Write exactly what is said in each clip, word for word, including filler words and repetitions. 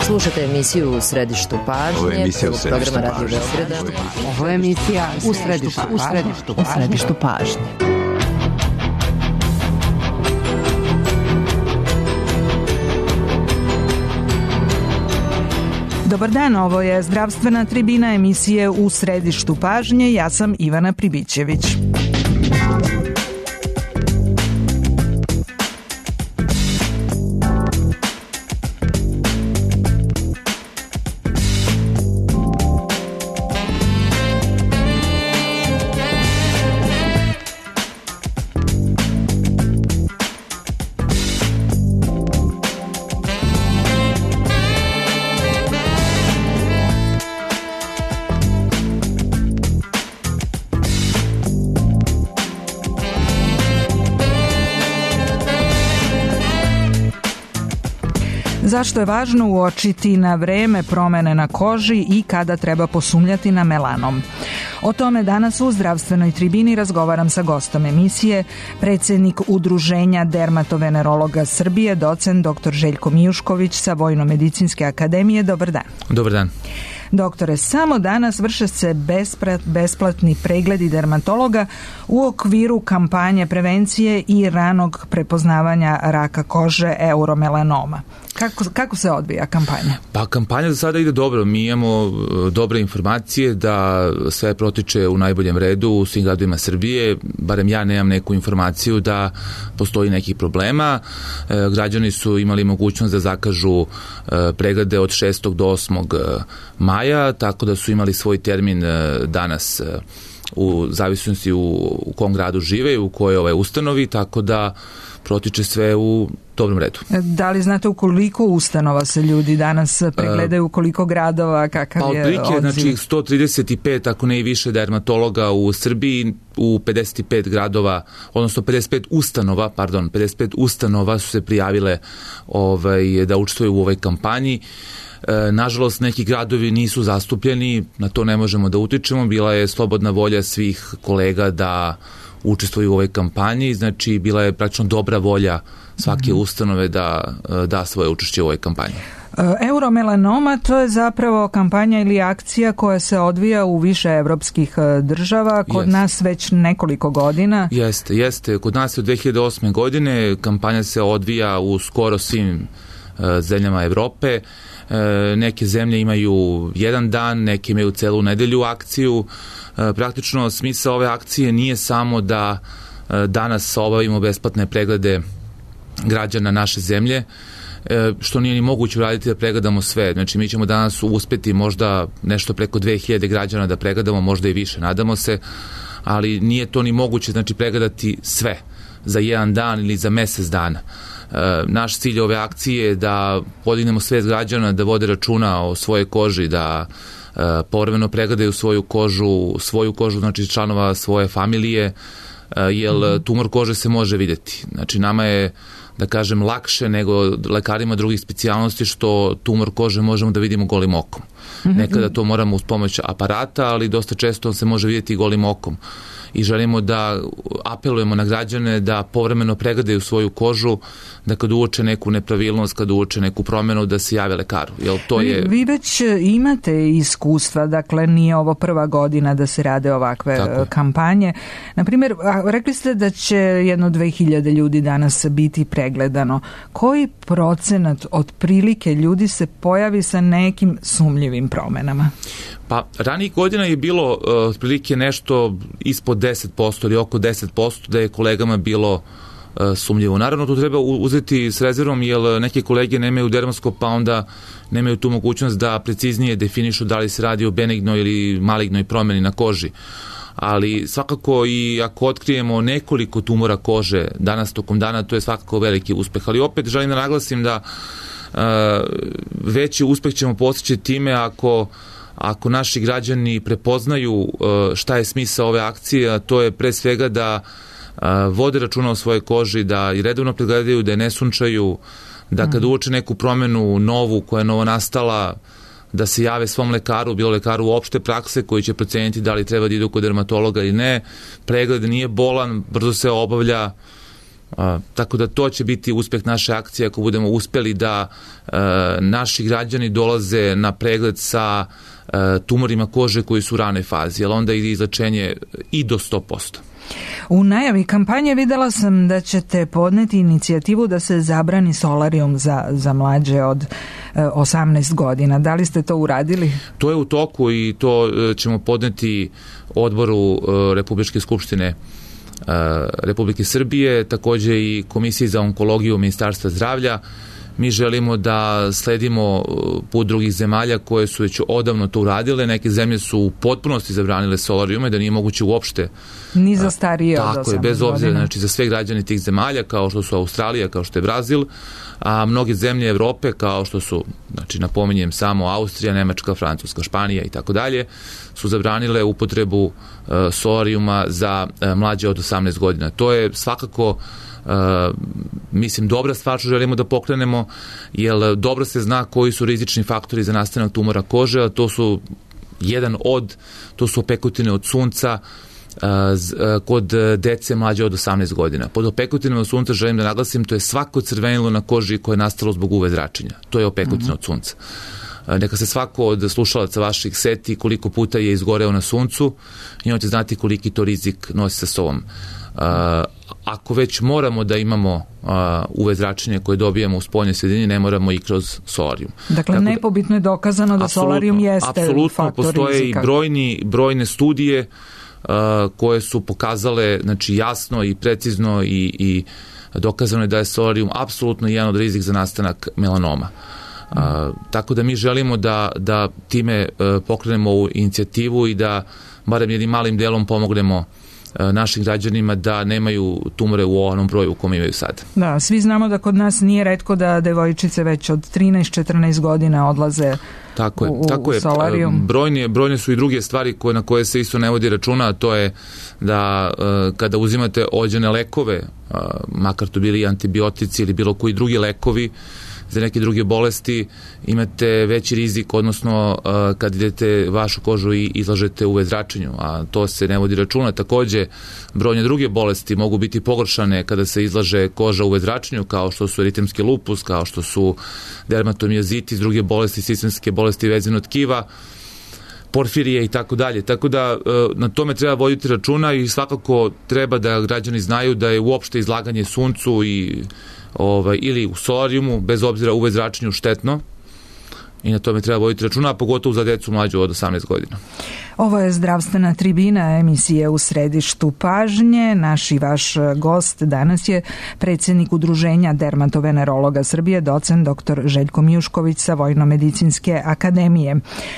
Slušate emisiju U središtu pažnje. Ovo je emisija U središtu programa Radio pažnje. Beograda. Ovo je emisija U središtu, u središtu, u središtu pažnje. Dobar dan, ovo je zdravstvena tribina emisije U središtu pažnje. Ja sam Ivana Pribićević. Zašto je važno uočiti na vreme promene na koži i kada treba posumnjati na melanom? O tome danas u zdravstvenoj tribini razgovaram sa gostom emisije, predsjednik Udruženja dermatovenerologa Srbije, docent doktor Željko Mijušković sa Vojno-medicinske akademije. Dobar dan. Dobar dan. Doktore, samo danas vrše se besplatni pregledi dermatologa u okviru kampanje prevencije i ranog prepoznavanja raka kože euromelanoma. Kako, kako se odvija kampanja? Pa kampanja za sada ide dobro. Mi imamo dobre informacije da sve protiče u najboljem redu u svim gradovima Srbije. Barem ja nemam neku informaciju da postoji nekih problema. E, građani su imali mogućnost da zakažu e, preglede od šestog do osmog maja, tako da su imali svoj termin e, danas e, u zavisnosti u, u kom gradu žive, u kojoj ovaj ustanovi, tako da protiče sve u dobrom redu. Da li znate u koliko ustanova se ljudi danas pregledaju, u koliko gradova, kakav pa, je odziv? Pa znači sto trideset pet, ako ne i više dermatologa u Srbiji, u pedeset pet gradova, odnosno pedeset pet ustanova, pardon, pedeset pet ustanova su se prijavile ovaj, da učestvuju u ovoj kampanji. E, nažalost, neki gradovi nisu zastupljeni, na to ne možemo da utičemo, bila je slobodna volja svih kolega da učestvuju u ovoj kampanji, znači bila je praktično dobra volja svake mm-hmm. ustanove da da svoje učešće u ovoj kampanji. Euromelanoma, to je zapravo kampanja ili akcija koja se odvija u više evropskih država, kod jeste. Nas već nekoliko godina. Jeste, jeste. Kod nas je od dve hiljade osme godine, kampanja se odvija u skoro svim uh, zemljama Evrope. Uh, neke zemlje imaju jedan dan, neke imaju celu nedelju akciju. Uh, praktično smisao ove akcije nije samo da uh, danas obavimo besplatne preglede građana naše zemlje, što nije ni moguće uraditi da pregledamo sve. Znači, mi ćemo danas uspeti možda nešto preko dve hiljade građana da pregledamo, možda i više, nadamo se, ali nije to ni moguće, znači, pregledati sve za jedan dan ili za mesec dana. E, naš cilj ove akcije je da podignemo svest građana, da vode računa o svojoj koži, da e, povremeno pregledaju svoju kožu, svoju kožu, znači članova svoje familije, e, jer mm-hmm. tumor kože se može vidjeti. Znači, nama je, da kažem, lakše nego lekarima drugih specijalnosti što tumor kože možemo da vidimo golim okom. Nekada to moramo uz pomoć aparata, ali dosta često on se može vidjeti golim okom. I želimo da apelujemo na građane da povremeno pregledaju svoju kožu, da kad uoče neku nepravilnost, kad uoče neku promjenu, da se jave lekaru. Jel to je... Vi već imate iskustva, dakle nije ovo prva godina da se rade ovakve Tako. kampanje. Naprimjer, rekli ste da će jedno dve hiljade ljudi danas biti pregledano. Koji procenat otprilike ljudi se pojavi sa nekim sumnjivim promjenama? Pa, ranijih godina je bilo uh, otprilike nešto ispod deset posto ili oko deset posto da je kolegama bilo uh, sumnjivo. Naravno, to treba uzeti s rezervom, jer neke kolege nemaju dermoskop, pa onda nemaju tu mogućnost da preciznije definišu da li se radi o benignoj ili malignoj promjeni na koži. Ali svakako i ako otkrijemo nekoliko tumora kože danas tokom dana, to je svakako veliki uspeh. Ali opet želim da naglasim da uh, veći uspeh ćemo postići time ako Ako naši građani prepoznaju šta je smisao ove akcije, a to je pre svega da vode računa o svojoj koži, da i redovno pregledaju, da je ne sunčaju, da kad uoče neku promjenu novu koja je novo nastala, da se jave svom lekaru, bilo lekaru opšte prakse koji će proceniti da li treba da idu kod dermatologa ili ne. Pregled nije bolan, brzo se obavlja, A, tako da to će biti uspeh naše akcije ako budemo uspeli da e, naši građani dolaze na pregled sa e, tumorima kože koji su u ranoj fazi, jer onda ide izlečenje i do sto posto. U najavi kampanje videla sam da ćete podneti inicijativu da se zabrani solarijum za, za mlađe od e, osamnaest godina. Da li ste to uradili? To je u toku i to e, ćemo podneti odboru e, Republičke skupštine Republike Srbije, takođe i Komisiji za onkologiju Ministarstva zdravlja. Mi želimo da sledimo put drugih zemalja koje su već odavno to uradile. Neke zemlje su u potpunosti zabranile solarijume, da nije moguće uopšte. Ni za starije od osamnaest godina. Tako je, bez obzira, godina. Znači za sve građane tih zemalja, kao što su Australija, kao što je Brazil, a mnoge zemlje Evrope, kao što su, znači napominjem samo Austrija, Nemačka, Francuska, Španija i tako dalje, su zabranile upotrebu uh, solarijuma za uh, mlađe od osamnaest godina. To je svakako Uh, mislim dobra stvar što želimo da pokrenemo, jer dobro se zna koji su rizični faktori za nastanak tumora kože, a to su jedan od, to su opekotine od sunca uh, z, uh, kod dece mlađe od osamnaest godina. Pod opekutinama od sunca želim da naglasim, to je svako crvenilo na koži koje je nastalo zbog U V zračenja. To je opekutina mm-hmm. od sunca. Uh, neka se svako od slušalaca vaših seti koliko puta je izgoreo na suncu i on će znati koliki to rizik nosi sa sobom. Uh, ako već moramo da imamo uh, U V zračenje koje dobijamo u spoljnoj sredini, ne moramo i kroz solarijum. Dakle, Tako nepobitno je dokazano da solarijum jeste faktor rizika. Apsolutno, postoje i brojni, brojne studije uh, koje su pokazale, znači, jasno i precizno i, i dokazano je da je solarijum apsolutno jedan od rizik za nastanak melanoma. Uh, tako da mi želimo da, da time uh, pokrenemo ovu inicijativu i da barem jednim malim delom pomognemo našim građanima da nemaju tumore u onom broju u kom imaju sad. Da, svi znamo da kod nas nije retko da devojčice već od trinaest četrnaest godina odlaze tako je, u, tako je. u solarijum. Brojne, brojne su i druge stvari koje, na koje se isto ne vodi računa, a to je da uh, kada uzimate određene lekove, uh, makar to bili antibiotici ili bilo koji drugi lekovi, za neke druge bolesti imate veći rizik, odnosno uh, kad idete vašu kožu i izlažete U V zračenju, a to se ne vodi računa. Takođe, brojne druge bolesti mogu biti pogoršane kada se izlaže koža U V zračenju, kao što su eritemski lupus, kao što su dermatomiozitis, druge bolesti, sistemske bolesti vezane od tkiva, porfirije i tako dalje. Tako da na tome treba voditi računa i svakako treba da građani znaju da je uopšte izlaganje suncu i ovaj, ili u solarijumu, bez obzira U V zračenju, štetno i na tome treba voditi računa, a pogotovo za decu mlađu od osamnaest godina. Ovo je Zdravstvena tribina, emisije U središtu pažnje. Naš i vaš gost danas je predsjednik Udruženja dermatovenerologa Srbije, docent doktor Željko Mijušković sa Vojno-medicinske akademije.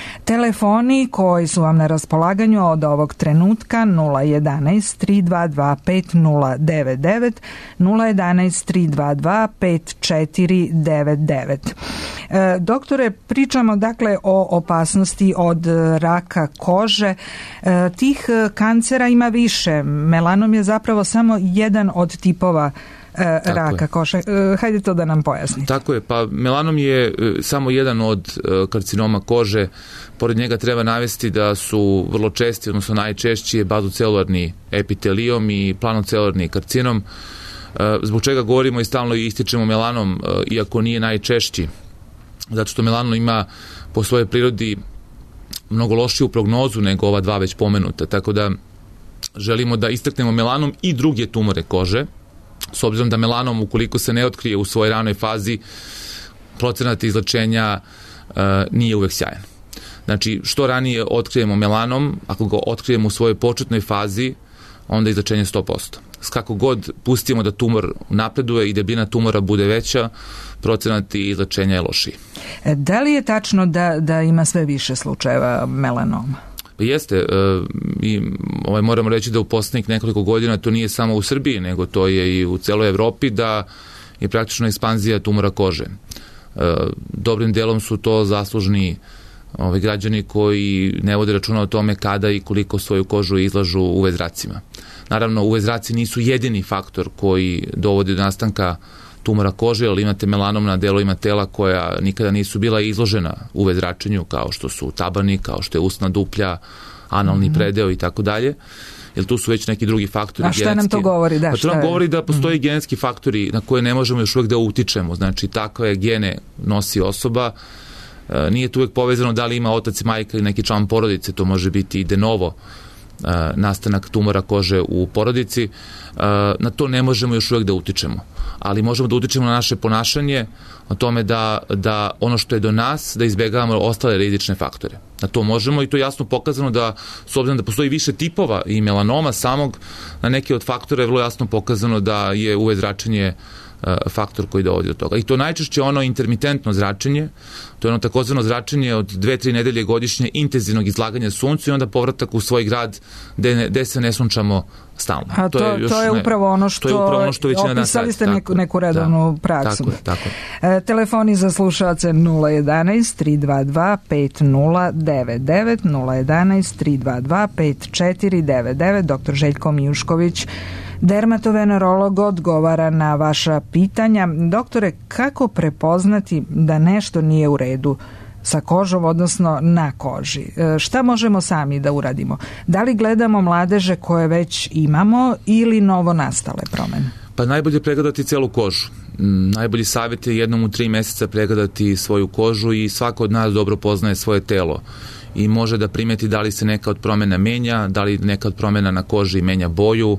Telefoni koji su vam na raspolaganju od ovog trenutka nula jedanaest tri dva dva pet nula devet devet, nula jedanaest tri dva dva pet četiri devet devet. E, doktore, pričamo dakle o opasnosti od raka kože. E, tih kancera ima više. Melanom je zapravo samo jedan od tipova e, raka kože. E, hajde to da nam pojasnite. Tako je, pa melanom je e, samo jedan od e, karcinoma kože. Pored njega treba navesti da su vrlo česti, odnosno najčešći je bazocelularni epitelijom i planocelularni karcinom. E, zbog čega govorimo i stalno ističemo melanom, e, iako nije najčešći, zato što melanom ima po svojoj prirodi mnogo lošiju prognozu nego ova dva već pomenuta, tako da želimo da istaknemo melanom i druge tumore kože, s obzirom da melanom, ukoliko se ne otkrije u svojoj ranoj fazi, procenat izlečenja e, nije uvek sjajan. Znači, što ranije otkrijemo melanom, ako ga otkrijemo u svojoj početnoj fazi, onda izlečenje sto posto. S kako god pustimo da tumor napreduje i debljina tumora bude veća, procenat izlečenja je lošiji. Da li je tačno da, da ima sve više slučajeva melanoma? Jeste, e, i ovaj, moramo reći da u poslednjih nekoliko godina to nije samo u Srbiji, nego to je i u celoj Evropi, da je praktično ekspanzija tumora kože. E, dobrim delom su to zaslužni ovaj, građani koji ne vode računa o tome kada i koliko svoju kožu izlažu U V zracima. Naravno, U V zraci nisu jedini faktor koji dovodi do nastanka tumora kože, ali imate melanom na delovima tela koja nikada nisu bila izložena U V zračenju, kao što su tabani, kao što je usna duplja, analni mm-hmm. predeo i tako dalje. jer tu su već neki drugi faktori. A šta genetski. nam to govori? Da, pa to nam je? govori da postoje mm. genetski faktori na koje ne možemo još uvijek da utičemo. Znači, takve gene nosi osoba. E, nije tu uvijek povezano da li ima otac i majka ili neki član porodice, to može biti i de novo e, nastanak tumora kože u porodici. E, na to ne možemo još uvijek da utičemo. Ali možemo da utičemo na naše ponašanje, o tome da, da ono što je do nas, da izbjegavamo ostale rizične faktore. Na to možemo i to je jasno pokazano da, s obzirom da postoji više tipova i melanoma samog, na neke od faktora je vrlo jasno pokazano da je U V zračenje faktor koji dovodi do toga. I to najčešće ono intermitentno zračenje, to je ono takozvano zračenje od dve tri nedelje godišnje intenzivnog izlaganja suncu i onda povratak u svoj grad gde, gde se ne sunčamo stalno. A to, to, je, još, to je upravo ono što, to je upravo ono što opisali ste neku, neku redovnu da, praksu. Tako je, tako je. E, telefoni za slušalce nula jedanaest tri dva dva pet nula devet devet, nula jedanaest tri dva dva pet četiri devet devet. Doktor Željko Mijušković, dermatovenerolog, odgovara na vaša pitanja. Doktore, kako prepoznati da nešto nije u redu sa kožom, odnosno na koži? E, šta možemo sami da uradimo? Da li gledamo mladeže koje već imamo ili novo nastale promene? Pa najbolje je pregledati celu kožu. Najbolji savjet je jednom u tri mjeseca pregledati svoju kožu i svako od nas dobro poznaje svoje telo i može da primeti da li se neka od promjena menja, da li neka od promjena na koži menja boju,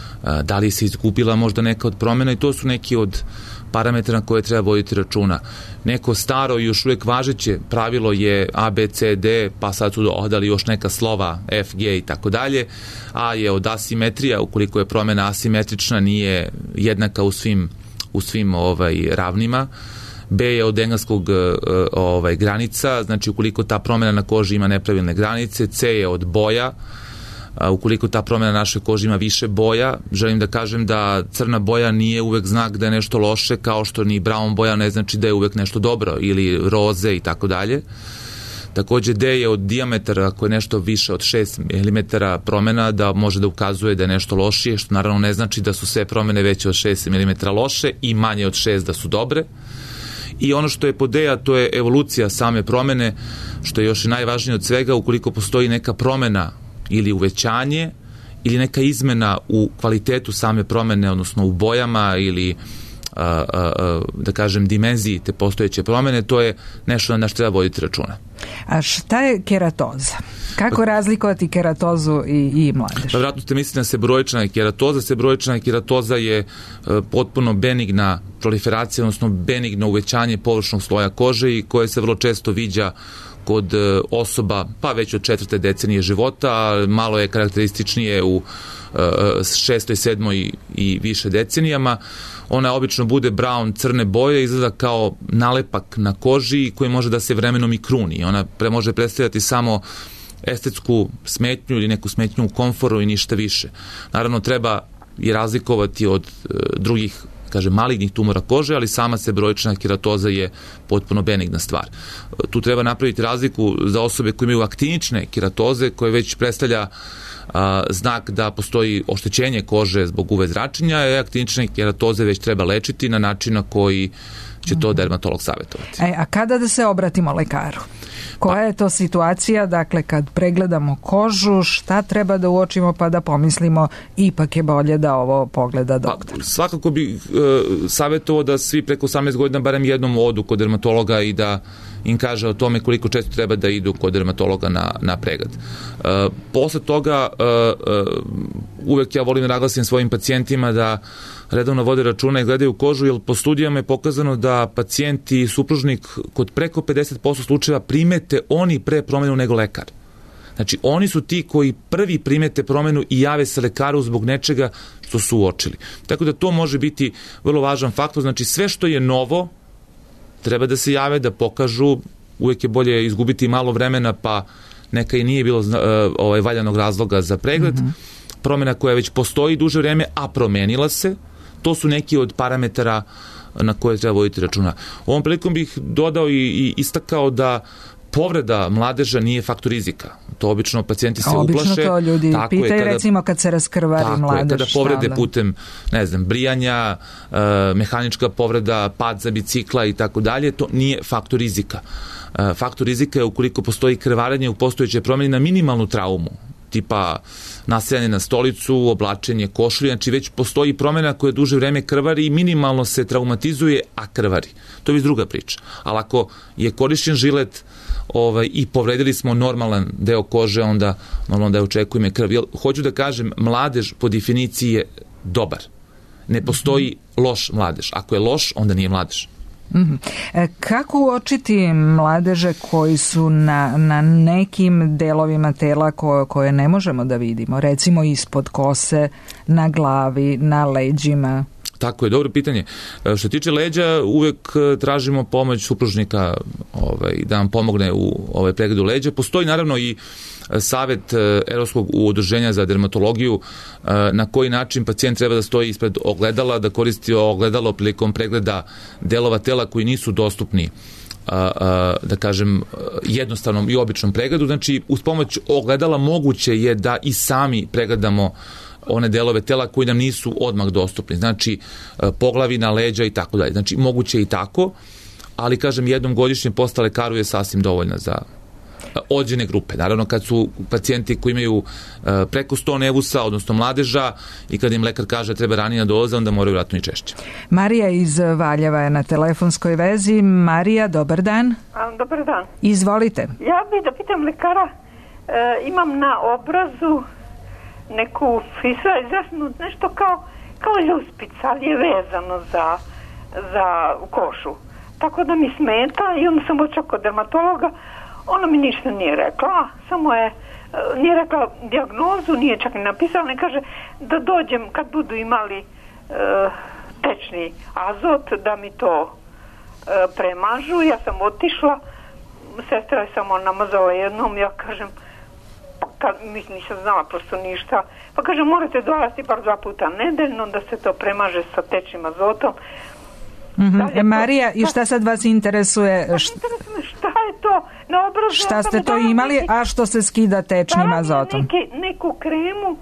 da li se izgubila možda neka od promjena i to su neki od parametra na koje treba voditi računa. Neko staro i još uvijek važeće pravilo je A, B, C, D, pa sad su dodali još neka slova F, G i tako dalje. A je od asimetrija, ukoliko je promjena asimetrična, nije jednaka u svim, u svim ovaj, ravnima. B je od engleskog ovaj, granica, znači ukoliko ta promjena na koži ima nepravilne granice. C je od boja, ukoliko ta promjena na našoj koži ima više boja. Želim da kažem da crna boja nije uvek znak da je nešto loše, kao što ni brown boja ne znači da je uvek nešto dobro, ili roze i tako dalje. Također D je od dijametara, ako je nešto više od šest milimetara promjena, da može da ukazuje da je nešto lošije, što naravno ne znači da su sve promjene veće od šest milimetara loše i manje od šest da su dobre. I ono što je pod D, a to je evolucija same promjene, što je još i najvažnije od svega. Ukoliko postoji neka promjena ili uvećanje ili neka izmena u kvalitetu same promjene, odnosno u bojama ili a, a, a, da kažem dimenziji te postojeće promjene, to je nešto na što treba voditi računa. A šta je keratoza? Kako razlikovati keratozu i, i mladež? Pa vjerojatno ste mislili na seborrhoična keratoza. Seborrhoična keratoza je e, potpuno benigna proliferacija, odnosno benigno uvećanje površnog sloja kože i koje se vrlo često viđa kod e, osoba pa već od četvrte decenije života, a malo je karakterističnije u e, šestoj, sedmoj i više decenijama. Ona obično bude brown, crne boje, izgleda kao nalepak na koži koji može da se vremenom i kruni. Ona pre, može predstavljati samo estetsku smetnju ili neku smetnju u komforu i ništa više. Naravno, treba i razlikovati od e, drugih, kažem, malignih tumora kože, ali sama seborrhoična keratoza je potpuno benigna stvar. Tu treba napraviti razliku za osobe koje imaju aktinične keratoze, koje već predstavlja a, znak da postoji oštećenje kože zbog U V zračenja, a aktinične keratoze već treba lečiti na način na koji će to dermatolog savjetovati. E, a kada da se obratimo lekaru? Koja je to situacija, dakle, kad pregledamo kožu, šta treba da uočimo pa da pomislimo ipak je bolje da ovo pogleda doktor? Pa, svakako bi e, savjetovao da svi preko osamnaest godina barem jednom odu kod dermatologa i da im kaže o tome koliko često treba da idu kod dermatologa na, na pregled. E, posle toga e, e, uvek ja volim da naglasim svojim pacijentima da redovno vode računa i gledaju kožu, jer po studijama je pokazano da pacijent i supružnik kod preko pedeset posto slučajeva primete oni pre promjenu nego lekar. Znači, oni su ti koji prvi primete promjenu i jave se lekaru zbog nečega što su uočili. Tako da to može biti vrlo važan faktor. Znači, sve što je novo treba da se jave, da pokažu. Uvijek je bolje izgubiti malo vremena, pa neka i nije bilo uh, ovaj, valjanog razloga za pregled. Mm-hmm. Promjena koja već postoji duže vrijeme, a promenila se, to su neki od parametara na koje treba voditi računa. Ovom prilikom bih dodao i, i istakao da povreda mladeža nije faktor rizika. To obično pacijenti se obično uplaše. Obično to ljudi tako pitaju, kada, recimo kad se raskrvari tako mladež. Tako je, kada povrede šta, putem, ne znam, brijanja, e, mehanička povreda, pad za bicikla i tako dalje, to nije faktor rizika. E, faktor rizika je ukoliko postoji krvarenje u postojećoj promjeni na minimalnu traumu. tipa nasejanje na stolicu, oblačenje košulje, znači već postoji promjena koja duže vreme krvari i minimalno se traumatizuje, a krvari. To je već druga priča. Ali ako je korišćen žilet ovaj, i povredili smo normalan deo kože, onda normalno da očekujeme krv. Jer, hoću da kažem, mladež po definiciji je dobar. Ne postoji loš mladež. Ako je loš, onda nije mladež. Mm-hmm. E, kako uočiti mladeže koji su na, na nekim delovima tela koje, koje ne možemo da vidimo? Recimo ispod kose, na glavi, na leđima? Tako je, dobro pitanje. Što tiče leđa, uvek tražimo pomoć supružnika ovaj, da nam pomogne u ovaj pregledu leđa. Postoji naravno i savet Evropskog udruženja za dermatologiju na koji način pacijent treba da stoji ispred ogledala, da koristi ogledalo prilikom pregleda delova tela koji nisu dostupni da kažem jednostavnom i običnom pregledu. Znači, uz pomoć ogledala moguće je da i sami pregledamo one delove tela koji nam nisu odmah dostupni, znači poglavina, leđa i tako dalje. Znači, moguće i tako, ali kažem, jednom godišnje posta lekaru je sasvim dovoljna za određene grupe. Naravno, kad su pacijenti koji imaju preko sto nevusa, odnosno mladeža, i kad im lekar kaže treba ranije dolaze, onda moraju vratno i češće. Marija iz Valjeva je na telefonskoj vezi. Marija, dobar dan. A, dobar dan. Izvolite. Ja bih da pitam lekara, e, imam na obrazu neku fisu, izrasnu nešto kao, kao ljuspica, ali je vezano za, za košu. Tako da mi smeta i onda sam otišla kod dermatologa, ona mi ništa nije rekla, samo je, nije rekla dijagnozu, nije čak ni napisala, ne kaže da dođem kad budu imali e, tečni azot, da mi to e, premažu. Ja sam otišla, sestra je samo namazala jednom, ja kažem, kad, mislim, nisam znala prosto ništa, pa kažem, morate dolaziti par dva puta nedeljno da se to premaže sa tečnim azotom. Mm-hmm. E, Marija, i šta sad vas interesuje? Pa, interesuje me šta je to na obrazu. Šta ste to imali, neki, a što se skida tečnim azotom? Neki, neku kremu,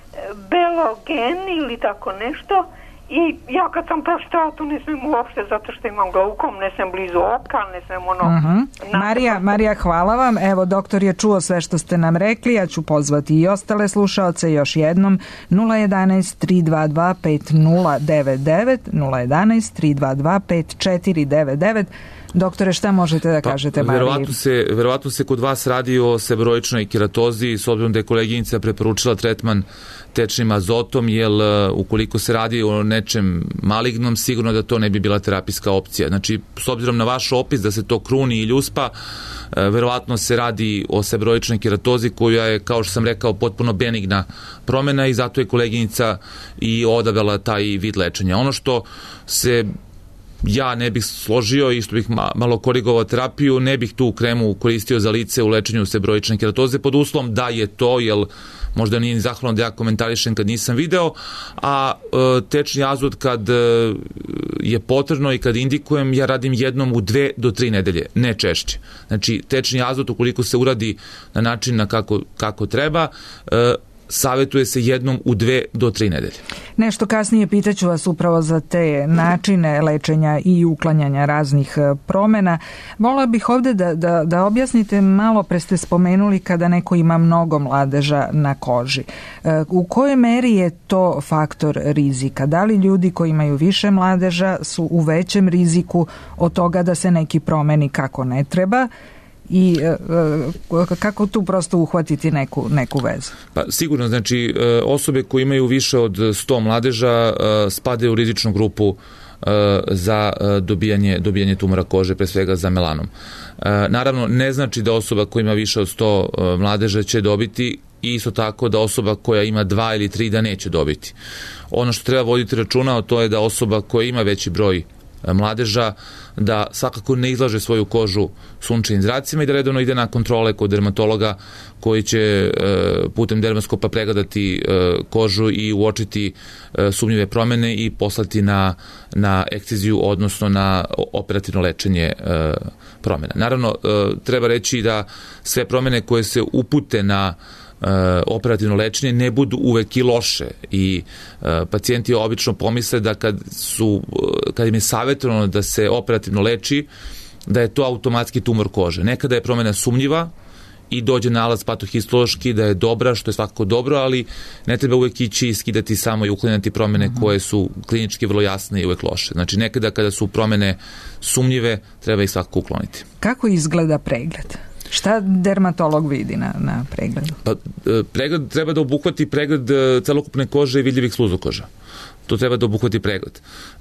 Belogen ili tako nešto, i ja kad sam prošla, tu ne smijem uopšte, zato što imam glaukom, ne smijem blizu oka, ne smijem ono... Uh-huh. Marija, Marija, hvala vam. Evo, doktor je čuo sve što ste nam rekli. Ja ću pozvati i ostale slušaoce još jednom. nula jedanaest tri dva dva pet nula devet devet, nula jedanaest tri dva dva pet četiri devet devet. Doktore, šta možete da kažete, Mariji? Verovatno se, verovatno se kod vas radi o sebroičnoj keratozi, s obzirom da je koleginica preporučila tretman tečnim azotom, jer ukoliko se radi o nečem malignom, sigurno da to ne bi bila terapijska opcija. Znači, s obzirom na vaš opis da se to kruni i ljuspa, verovatno se radi o sebroičnoj keratozi koja je, kao što sam rekao, potpuno benigna promena i zato je koleginica i odabrala taj vid lečenja. Ono što se ja ne bih složio i što bih malo korigovao terapiju, ne bih tu kremu koristio za lice u lečenju sebroične keratoze pod uslovom da je to, jer možda nije ni zahvalno da ja komentarišem kad nisam video, a e, tečni azot kad e, je potrebno i kad indikujem, ja radim jednom u dve do tri nedelje, ne češće. Znači, tečni azot, ukoliko se uradi na način na kako, kako treba, e, savjetuje se jednom u dve do tri nedelje. Nešto kasnije pitaću vas upravo za te načine lečenja i uklanjanja raznih promjena. Volila bih ovdje da, da, da objasnite, malo pre ste spomenuli kada neko ima mnogo mladeža na koži. U kojoj meri je to faktor rizika? Da li ljudi koji imaju više mladeža su u većem riziku od toga da se neki promeni kako ne treba? I e, kako tu prosto uhvatiti neku, neku vezu? Pa sigurno, znači osobe koje imaju više od sto mladeža spadaju u rizičnu grupu za dobijanje, dobijanje tumora kože, pre svega za melanom. Naravno, ne znači da osoba koja ima više od sto mladeža će dobiti, i isto tako da osoba koja ima dva ili tri da neće dobiti. Ono što treba voditi računa, to je da osoba koja ima veći broj mladeža, da svakako ne izlaže svoju kožu sunčevim zracima i da redovno ide na kontrole kod dermatologa koji će e, putem dermaskopa pregledati e, kožu i uočiti e, sumnjive promjene i poslati na, na ekciziju, odnosno na operativno lečenje e, promjena. Naravno, e, treba reći da sve promjene koje se upute na operativno lečenje ne budu uvek i loše i e, pacijenti obično pomisle da kad su, kad im je savjetovano da se operativno leči, da je to automatski tumor kože. Nekada je promjena sumnjiva i dođe nalaz patohistološki da je dobra, što je svakako dobro, ali ne treba uvek ići i skidati samo i uklanjati promene uh-huh. koje su klinički vrlo jasne i uvek loše. Znači nekada kada su promene sumnjive, treba ih svakako ukloniti. Kako izgleda pregled? Šta dermatolog vidi na, na pregledu? Pa, pregled treba da obuhvati pregled celokupne kože i vidljivih sluzokoža. To treba da obuhvati pregled.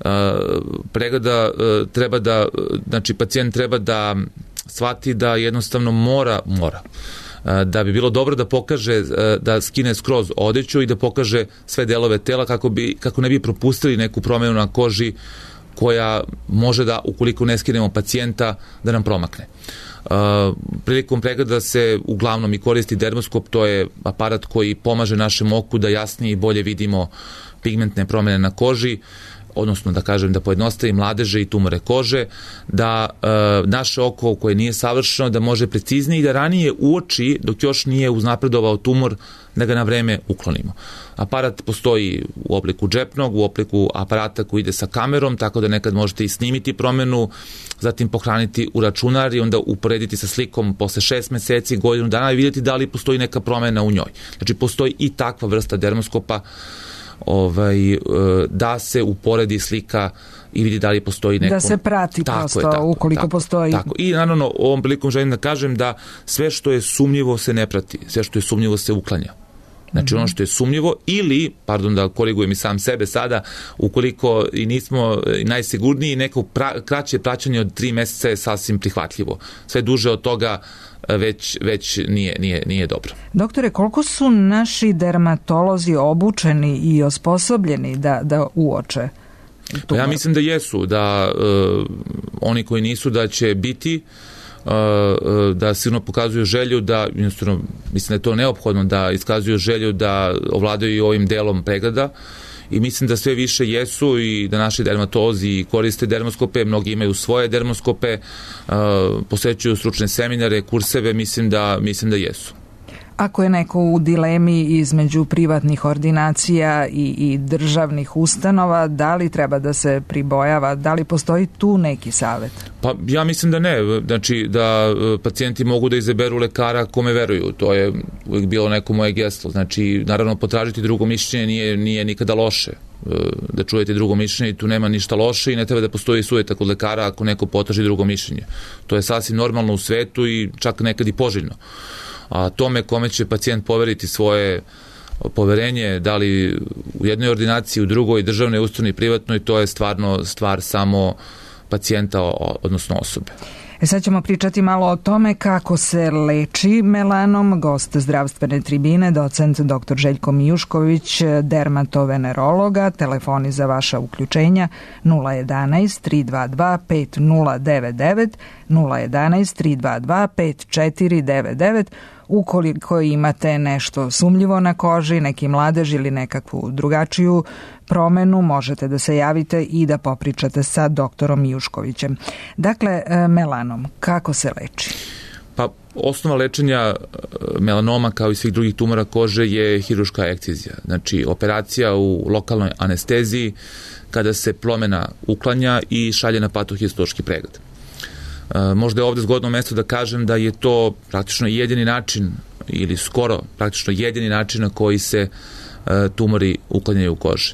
Pregleda treba da, znači pacijent treba da shvati da jednostavno mora, mora, da bi bilo dobro da pokaže, da skine skroz odeću i da pokaže sve delove tela kako, bi, kako ne bi propustili neku promenu na koži koja može da, ukoliko ne skinemo pacijenta, da nam promakne. Uh, prilikom pregleda se uglavnom i koristi dermoskop, to je aparat koji pomaže našem oku da jasnije i bolje vidimo pigmentne promene na koži, odnosno da kažem da pojednostavim mladeže i tumore kože, da e, naše oko koje nije savršeno, da može preciznije i da ranije uoči, dok još nije uznapredovao tumor, da ga na vreme uklonimo. Aparat postoji u obliku džepnog, u obliku aparata koji ide sa kamerom, tako da nekad možete i snimiti promenu, zatim pohraniti u računar i onda uporediti sa slikom posle šest meseci, godinu dana i vidjeti da li postoji neka promena u njoj. Znači postoji i takva vrsta dermoskopa ovaj, da se uporedi slika i vidi da li postoji neko... Da se prati tako prosto, je, tako, ukoliko tako, postoji... Tako. I naravno, ovom prilikom želim da kažem da sve što je sumnjivo se ne prati, sve što je sumnjivo se uklanja. Znači ono što je sumnjivo ili, pardon da korigujem i sam sebe sada, ukoliko i nismo najsigurniji, neko pra, kraće praćanje od tri meseca je sasvim prihvatljivo. Sve duže od toga već, već nije, nije, nije dobro. Doktore, koliko su naši dermatolozi obučeni i osposobljeni da, da uoče tumor? Ja mislim da jesu, da uh, oni koji nisu da će biti, da sigurno pokazuju želju da, jednostavno, mislim da je to neophodno da iskazuju želju da ovladaju ovim delom pregleda i mislim da sve više jesu i da naši dermatolozi koriste dermoskope, mnogi imaju svoje dermoskope, posvećuju stručne seminare, kurseve, mislim da, mislim da jesu. Ako je neko u dilemi između privatnih ordinacija i, i državnih ustanova, da li treba da se pribojava, da li postoji tu neki savet? Pa ja mislim da ne, znači da pacijenti mogu da izaberu lekara kome veruju, to je uvijek bilo neko moje geslo, znači naravno potražiti drugo mišljenje nije, nije nikada loše, da čujete drugo mišljenje i tu nema ništa loše i ne treba da postoji sujeta kod lekara ako neko potraži drugo mišljenje. To je sasvim normalno u svetu i čak nekad i poželjno. A tome kome će pacijent poveriti svoje poverenje, da li u jednoj ordinaciji, u drugoj, državnoj, ustanovi, privatnoj, to je stvarno stvar samo pacijenta, odnosno osobe. E sad ćemo pričati malo o tome kako se leči melanom. Gost zdravstvene tribine, docent doktor Željko Mijušković, dermatovenerologa. Telefoni za vaša uključenja nula jedanaest tri dva dva pet nula devet devet, nula jedanaest tri dva dva pet četiri devet devet. Ukoliko imate nešto sumnjivo na koži, neki mladež ili nekakvu drugačiju promenu, možete da se javite i da popričate sa doktorom Mijuškovićem. Dakle, melanom, kako se leči? Pa, osnova lečenja melanoma kao i svih drugih tumora kože je hirurška ekcizija. Znači, operacija u lokalnoj anesteziji kada se promena uklanja i šalje na patohistološki pregled. Možda je ovde zgodno mesto da kažem da je to praktično jedini način ili skoro praktično jedini način na koji se tumori uklanjaju u kože.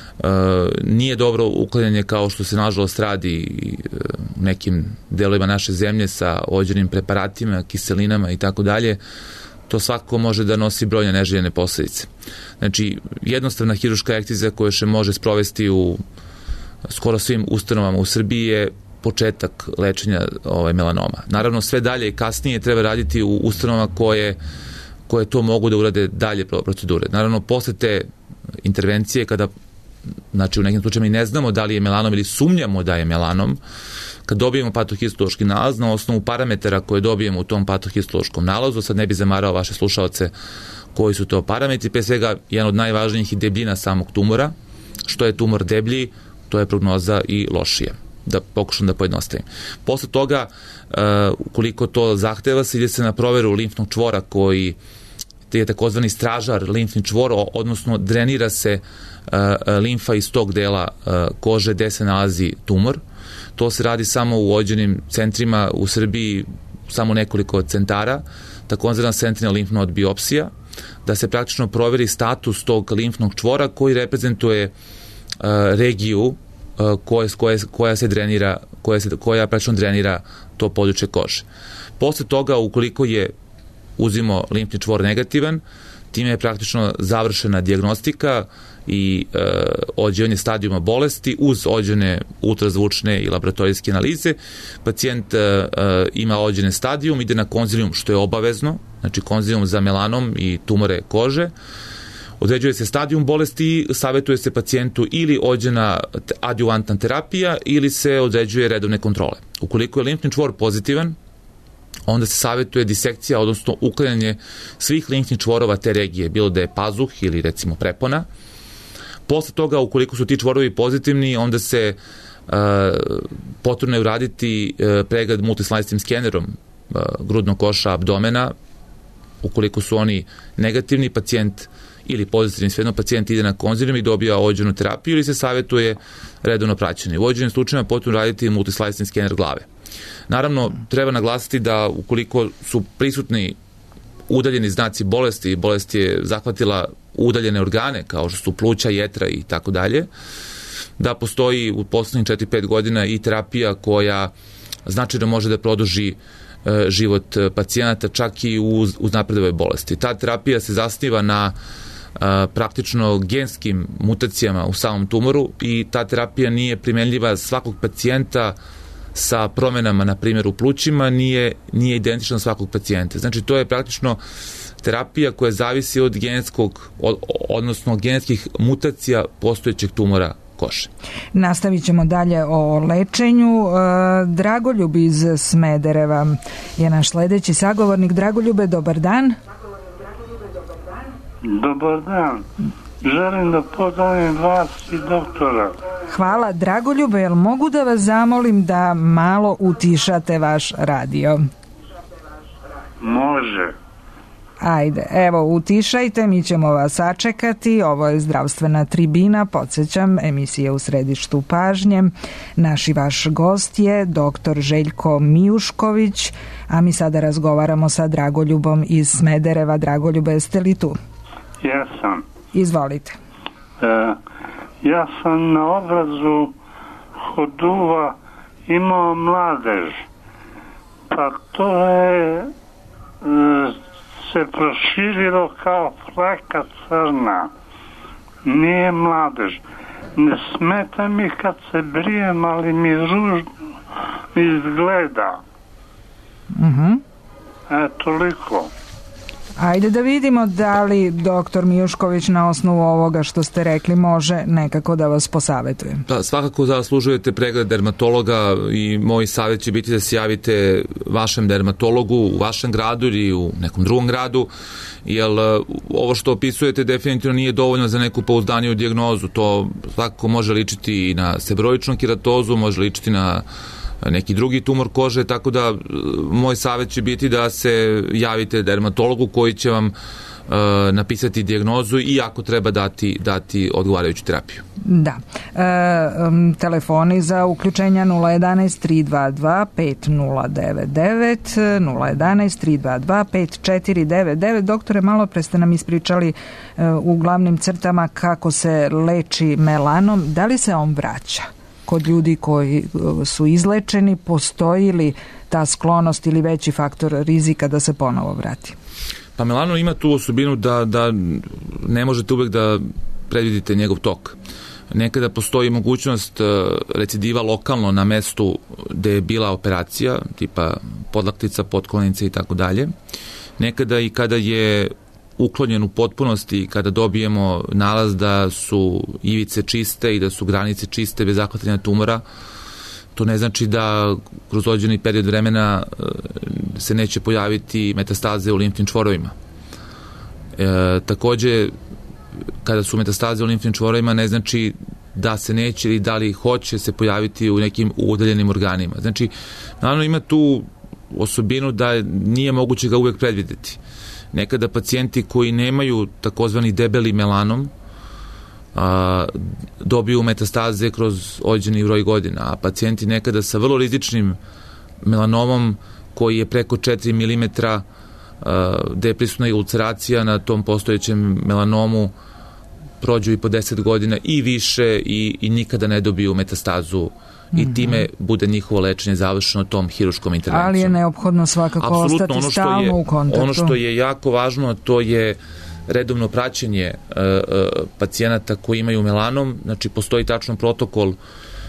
Nije dobro uklanjanje kao što se nažalost radi u nekim delovima naše zemlje sa određenim preparatima, kiselinama i tako dalje. To svakako može da nosi brojne neželjene posledice. Znači, jednostavna hirurška ekcizija koja se može sprovesti u skoro svim ustanovama u Srbiji je početak lečenja ovaj, melanoma. Naravno, sve dalje i kasnije treba raditi u ustanovama koje, koje to mogu da urade dalje procedure. Naravno, posle te intervencije, kada, znači u nekim slučajima i ne znamo da li je melanom ili sumnjamo da je melanom, kad dobijemo patohistološki nalaz, na osnovu parametara koje dobijemo u tom patohistološkom nalazu, sad ne bi zamarao vaše slušaoce koji su to parametri, pre svega jedan od najvažnijih je debljina samog tumora. Što je tumor deblji, to je prognoza i lošija. Da pokušam da pojednostavim. Posle toga, uh, ukoliko to zahteva, se ide se na proveru limfnog čvora koji je takozvani stražar limfni čvor, odnosno drenira se uh, limfa iz tog dela uh, kože gde se nalazi tumor. To se radi samo u određenim centrima u Srbiji, samo nekoliko centara. takozvana sentinel limf node biopsija, da se praktično proveri status tog limfnog čvora koji reprezentuje uh, regiju uh, koje, koje, koja se drenira, koja, se, koja praktično drenira to područje kože. Posle toga, ukoliko je uzimo limfni čvor negativan, time je praktično završena dijagnostika i e, određivanje stadijuma bolesti uz određene ultrazvučne i laboratorijske analize. Pacijent e, e, ima određene stadijum, ide na konzilijum, što je obavezno, znači konzilijum za melanom i tumore kože. Određuje se stadijum bolesti, savjetuje se pacijentu ili određena adjuvantna terapija ili se određuje redovne kontrole. Ukoliko je limfni čvor pozitivan, onda se savjetuje disekcija, odnosno uklanjanje svih limfnih čvorova te regije, bilo da je pazuh ili recimo prepona. Posle toga, ukoliko su ti čvorovi pozitivni, onda se uh, potrebno je uraditi uh, pregled multislajstim skenerom uh, grudnog koša, abdomena. Ukoliko su oni negativni, pacijent ili pozitivni, svejedno pacijent ide na konzilijum i dobija određenu terapiju ili se savjetuje redovno praćenje. U određenim slučajima potrebno raditi multislajstim skener glave. Naravno, treba naglasiti da ukoliko su prisutni udaljeni znaci bolesti, bolest je zahvatila udaljene organe kao što su pluća, jetra i tako dalje, da postoji u poslednjih četiri do pet godina i terapija koja značajno može da produži e, život pacijenata čak i uz, uz napredove bolesti. Ta terapija se zasniva na a, praktično genskim mutacijama u samom tumoru i ta terapija nije primenljiva svakog pacijenta sa promenama, na primjer, u plućima, nije, nije identična svakog pacijenta. Znači, to je praktično terapija koja zavisi od genetskog, od, odnosno genetskih mutacija postojećeg tumora koše. Nastavit ćemo dalje o lečenju. Dragoljub iz Smedereva je naš sledeći sagovornik. Dragoljube, dobar dan. Dobar dan. Želim da pozdravim vas i doktora. Hvala, Dragoljube. Jel mogu da vas zamolim da malo utišate vaš radio? Može. Ajde, evo, utišajte, mi ćemo vas sačekati. Ovo je Zdravstvena tribina, podsjećam, emisija U središtu pažnje. Naš i vaš gost je doktor Željko Mijušković, a mi sada razgovaramo sa Dragoljubom iz Smedereva. Dragoljube, jeste li tu? Jesam. Izvolite. E, ja sam na obrazu hoduva imao mladež, pa to je e, se proširilo kao fleka crna. Nije mladež. Ne smeta mi kad se brijem, ali mi ružno izgleda. Mhm. E, toliko. Ajde da vidimo da li doktor Mijušković na osnovu ovoga što ste rekli može nekako da vas posavetuje. Da, svakako zaslužujete pregled dermatologa i moj savjet će biti da se javite vašem dermatologu u vašem gradu ili u nekom drugom gradu, jer ovo što opisujete definitivno nije dovoljno za neku pouzdaniju dijagnozu. To svakako može ličiti i na sebroičnu keratozu, može ličiti na neki drugi tumor kože, tako da moj savjet će biti da se javite dermatologu koji će vam uh, napisati dijagnozu i ako treba dati, dati odgovarajuću terapiju. Da. E, um, telefoni za uključenja nula jedanaest tri dva dva pet nula devet devet, nula jedanaest tri dva dva pet četiri devet devet. Doktore, malo pre ste nam ispričali uh, u glavnim crtama kako se leči melanom. Da li se on vraća kod ljudi koji su izlečeni? Postoji li ta sklonost ili veći faktor rizika da se ponovo vrati? Pa melanom ima tu osobinu da, da ne možete uvek da predvidite njegov tok. Nekada postoji mogućnost recidiva lokalno na mestu gde je bila operacija, tipa podlaktica, potkolnica i tako dalje. Nekada i kada je uklonjen u potpunosti, kada dobijemo nalaz da su ivice čiste i da su granice čiste bez zahvatanja tumora, to ne znači da kroz određeni period vremena se neće pojaviti metastaze u limfnim čvorovima. E, takođe, kada su metastaze u limfnim čvorovima, ne znači da se neće ili da li hoće se pojaviti u nekim udaljenim organima. Znači, naravno ima tu osobinu da nije moguće ga uvek predvideti. Nekada pacijenti koji nemaju takozvani debeli melanom a, dobiju metastaze kroz određeni broj godina, a pacijenti nekada sa vrlo rizičnim melanomom koji je preko četiri milimetra gde je prisutna i ulceracija na tom postojećem melanomu, prođu i po deset godina i više i, i nikada ne dobiju metastazu i time bude njihovo lečenje završeno tom hiruškom intervencijom. Ali je neophodno svakako apsolutno, ostati stalno je, u kontaktu. Ono što je jako važno, to je redovno praćenje uh, uh, pacijenata koji imaju melanom, znači postoji tačno protokol uh,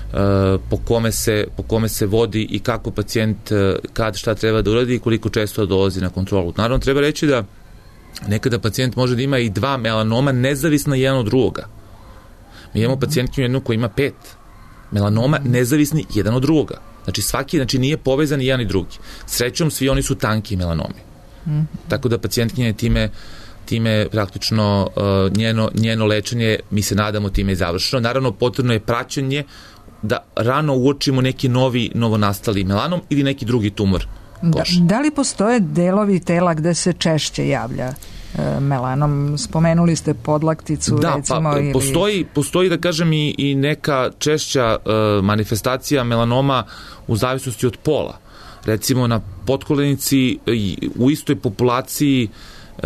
po kome se, po kome se vodi i kako pacijent uh, kad šta treba da uradi i koliko često dolazi na kontrolu. Naravno, treba reći da nekada pacijent može da ima i dva melanoma nezavisna jedan od drugoga. Mi imamo pacijentkinju jednu koja ima pet melanoma nezavisni jedan od drugoga. Znači svaki, znači nije povezan i jedan i drugi. Srećom, svi oni su tanki melanomi. Mm. Tako da pacijentkinja je time, time praktično uh, njeno, njeno lečenje, mi se nadamo, time je završeno. Naravno, potrebno je praćenje da rano uočimo neki novi, novonastali melanom ili neki drugi tumor kože. Da, da li postoje delovi tela gde se češće javlja melanom? Spomenuli ste podlakticu, da, recimo. Pa, ili... postoji, postoji, da kažem, i, i neka češća uh, manifestacija melanoma u zavisnosti od pola. Recimo na potkolenici u istoj populaciji uh,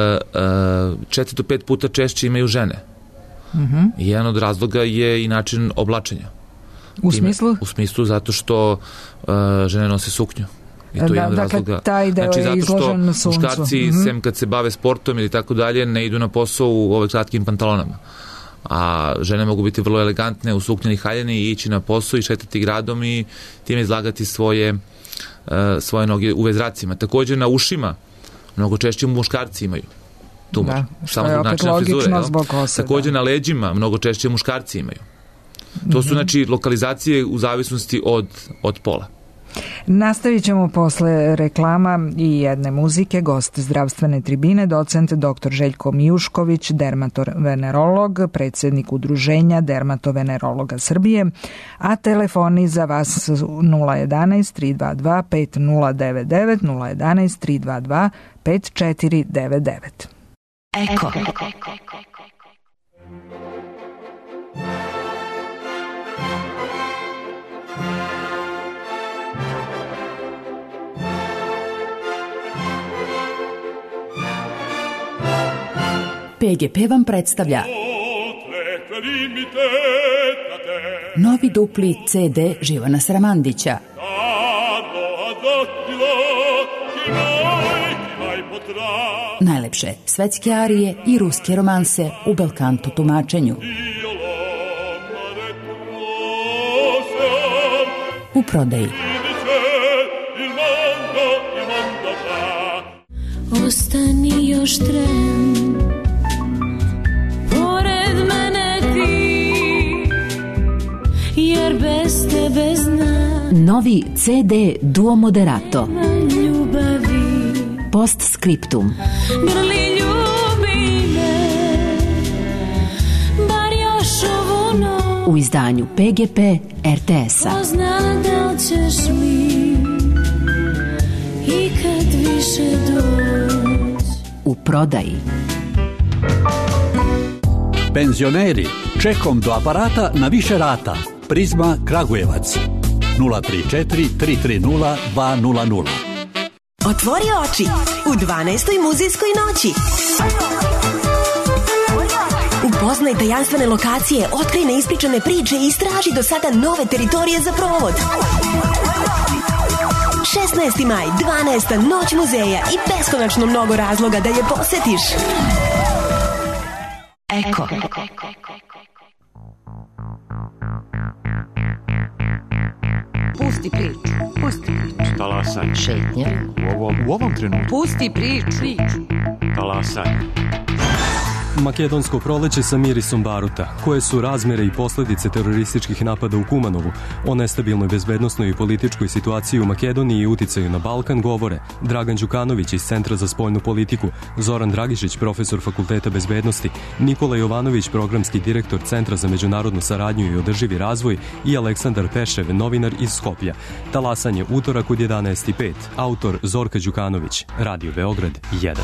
uh, četiri do pet puta češće imaju žene. Uh-huh. I jedan od razloga je i način oblačenja. U Time, smislu? U smislu zato što uh, žene nose suknju. I to da, je jedan dakle, razloga. Taj deo znači, je izložen na suncu. Muškarci, mm-hmm. sem kad se bave sportom ili tako dalje, ne idu na posao u ove kratkim pantalonama. A žene mogu biti vrlo elegantne u suknjeni haljini i ići na posao i šetati gradom i time izlagati svoje, uh, svoje noge u vezracima. Također na ušima mnogo češće muškarci imaju tumor. Da, samo zbog načina frizure. Zbog kose, također da. Na leđima mnogo češće muškarci imaju. To su, znači, lokalizacije u zavisnosti od, od pola. Nastavit ćemo posle reklama i jedne muzike. Gost zdravstvene tribine, docent doktor Željko Mijušković, dermatovenerolog, predsjednik Udruženja dermatovenerologa Srbije, a telefoni za vas nula jedanaest tri dva dva pet nula devet devet, nula jedanaest tri dva dva pet četiri devet devet. Eko. P G P vam predstavlja novi dupli C D Živana Sramandića. Najlepše svetske arije i ruske romanse u belkanto tumačenju. U prodaji. Ostani još tren, pored mene ti, jer bez tebe znam. Novi C D Duo Moderato. Ljubavi. Postscriptum. Grli ljubi me, bar još ovu noć. U izdanju P G P R T S-a. Pozna da li ćeš mi ikad više doć. U prodaji. Penzioneri, čekom do aparata na više rata. Prizma Kragujevac. nula tri četiri tri tri nula dva nula nula. Otvori oči u dvanaestoj muzejskoj noći. Upoznaj tajanstvene lokacije, otkrij neispričane priče i istraži do sada nove teritorije za provod. šesnaesti maj, dvanaesta noć muzeja i beskonačno mnogo razloga da je posetiš. Eko. Pusti priču, pusti priču. Talasaj. Šetnja. U ovom, u ovom trenutku. Pusti priču. Talasaj. Makedonsko proleće sa mirisom baruta. Koje su razmere i posledice terorističkih napada u Kumanovu? O nestabilnoj bezbednosnoj i političkoj situaciji u Makedoniji i uticaju na Balkan govore Dragan Đukanović iz Centra za spoljnu politiku, Zoran Dragišić, profesor Fakulteta bezbednosti, Nikola Jovanović, programski direktor Centra za međunarodnu saradnju i održivi razvoj i Aleksandar Pešev, novinar iz Skoplja. Talasanje utorak od jedanaest i pet. Autor Zorka Đukanović. Radio Beograd jedan.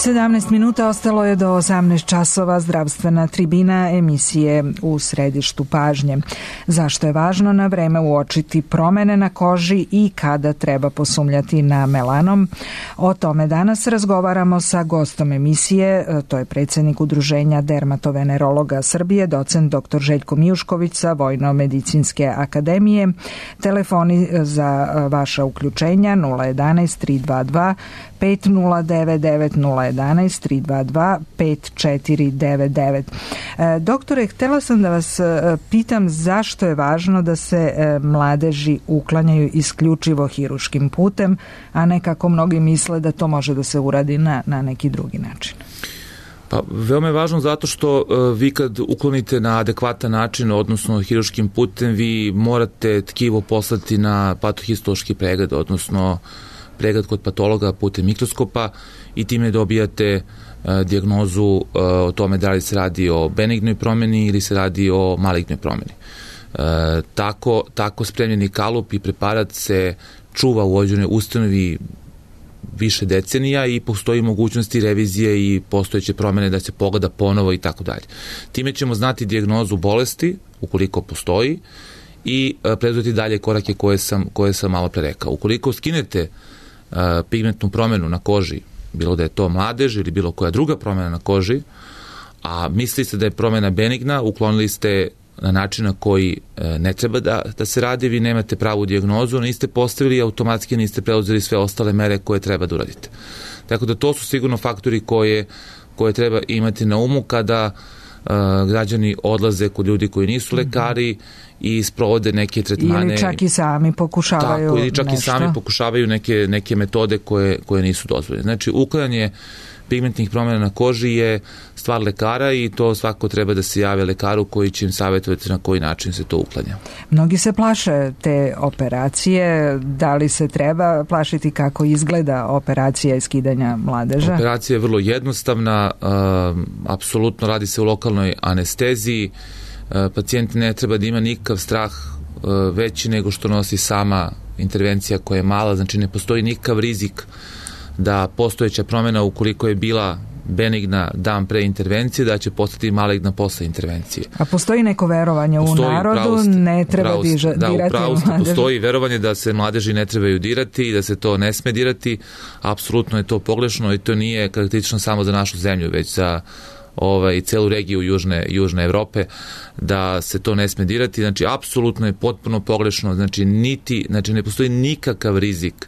sedamnaest minuta ostalo je do osamnaest časova. Zdravstvena tribina emisije U središtu pažnje. Zašto je važno na vreme uočiti promene na koži i kada treba posumnjati na melanom? O tome danas razgovaramo sa gostom emisije, to je predsjednik Udruženja dermatovenerologa Srbije, docent doktor Željko Mijušković sa Vojno-medicinske akademije. Telefoni za vaša uključenja nula jedanaest tri dva dva pet nula devet devet nula jedanaest tri dva dva pet četiri devet devet. E, doktore, htjela sam da vas e, pitam zašto je važno da se e, mladeži uklanjaju isključivo hiruškim putem, a ne kako mnogi misle da to može da se uradi na, na neki drugi način. Pa, veoma je važno zato što uh, vi kad uklonite na adekvatan način, odnosno hiruškim putem, vi morate tkivo poslati na patohistološki pregled, odnosno pregled kod patologa putem mikroskopa i time dobijate uh, dijagnozu uh, o tome da li se radi o benignoj promjeni ili se radi o malignoj promjeni. Uh, tako, tako spremljeni kalup i preparat se čuva u određenoj ustanovi više decenija i postoji mogućnosti revizije i postojeće promjene da se pogleda ponovo i tako dalje. Time ćemo znati dijagnozu bolesti, ukoliko postoji, i preduzeti dalje korake koje sam, koje sam malo pre rekao. Ukoliko skinete uh, pigmentnu promjenu na koži, bilo da je to mladež ili bilo koja druga promjena na koži, a mislili ste da je promjena benigna, uklonili ste na način na koji e, ne treba da, da se radi, vi nemate pravu dijagnozu, niste postavili, automatski niste preuzeli sve ostale mere koje treba da uradite. Tako da to su sigurno faktori koje, koje treba imati na umu kada e, građani odlaze kod ljudi koji nisu lekari i sprovode neke tretmane. Ili čak i sami pokušavaju tako, ili čak nešto. i sami pokušavaju neke, neke metode koje, koje nisu dozvoljene. Znači, uklanjanje pigmentnih promjena na koži je stvar lekara i to svako treba da se jave lekaru koji će im savjetovati na koji način se to uklanja. Mnogi se plaše te operacije. Da li se treba plašiti kako izgleda operacija iskidanja mladeža? Operacija je vrlo jednostavna, uh, apsolutno radi se u lokalnoj anesteziji. Uh, pacijent ne treba da ima nikakav strah uh, veći nego što nosi sama intervencija koja je mala, znači ne postoji nikakav rizik da postojeća promjena ukoliko je bila benigna dan pre intervencije, da će postati maligna posle intervencije. A postoji neko verovanje postoji, u narodu, upravost, ne treba upravost, diža, da, dirati upravost, mladeži? Postoji verovanje da se mladeži ne trebaju dirati i da se to ne sme dirati. Apsolutno je to pogrešno i to nije karakteristično samo za našu zemlju, već za ovaj, celu regiju Južne, Južne Evrope, da se to ne sme dirati. Znači, apsolutno je potpuno pogrešno. Znači, niti, znači ne postoji nikakav rizik